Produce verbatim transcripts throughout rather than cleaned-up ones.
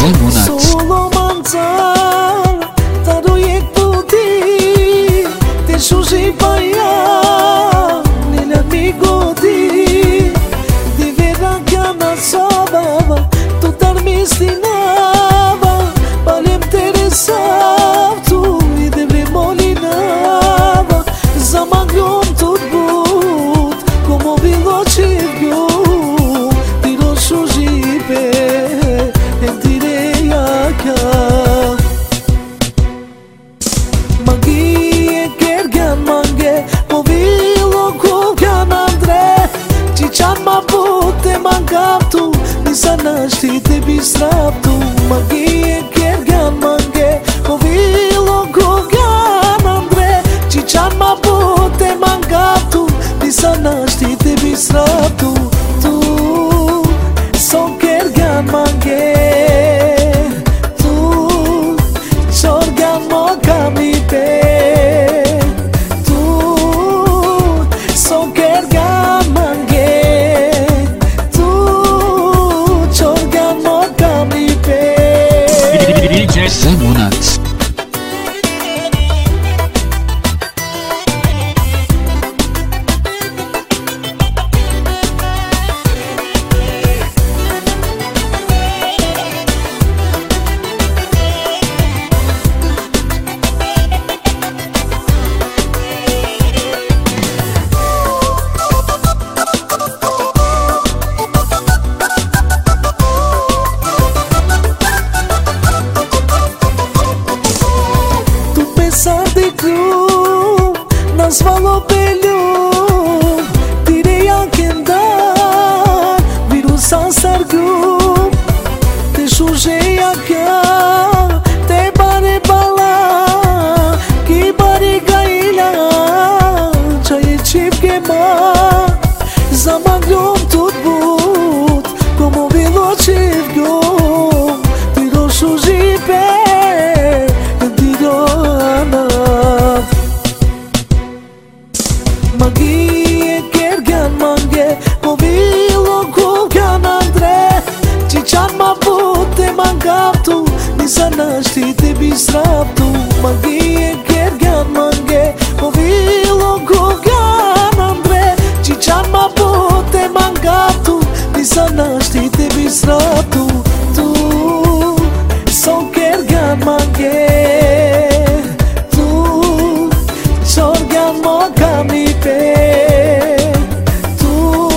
Zemunat Solo manzar Taro jek puti Te shushi pa ja Nila mi godi Di vera kana sabava Tu tarmistinava Palem teresavtu I de vremolinava Zamagljom tot but Como bilo qivgju Tiro shushipe Magie kergan mange Po vilo kugan andre Qichan ma pute man kaptu Nisa nashti te bisraptu Magie kergan mange Po vilo kugan andre Qichan ma pute man kaptu Nisa nashti te bisraptu Tu son kergan mange Zemunat Svalo pelju Tire jaken dar Virusa sargu Te shushe jaka Te bare bala Ki bare gaila Qa je qip ke ma Zamaglom tot but Komo bilo qivgjom Tiro shushipe Tiro anat Magie kergan mange Po vilo kugan andre Qichan ma pute man kaptu Nisa nashti te bisraptu Magie kergan mange Po vilo kugan andre Qichan ma pute man kaptu Nisa nashti te bisraptu Tu son kergan mange Tu Sorgan mo kami Tu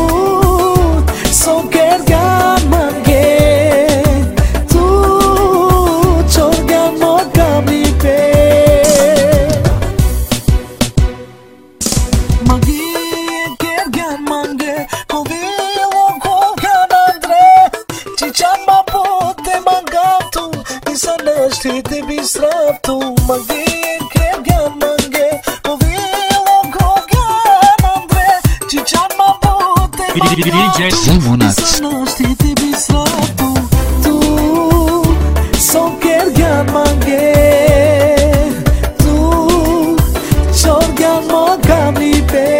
son kergan mange Tu sorgan mo kami pe Magie kergan mange Po vilo kugan andre Qichan ma pute man kaptu Nisa nashti te bisraptu Magie kergan mange Po vilo kugan andre Qichan ma pute man kaptu Zemunat Nisa nashti te bisraptu Tu son kergan mange Tu sorgan mo kami pe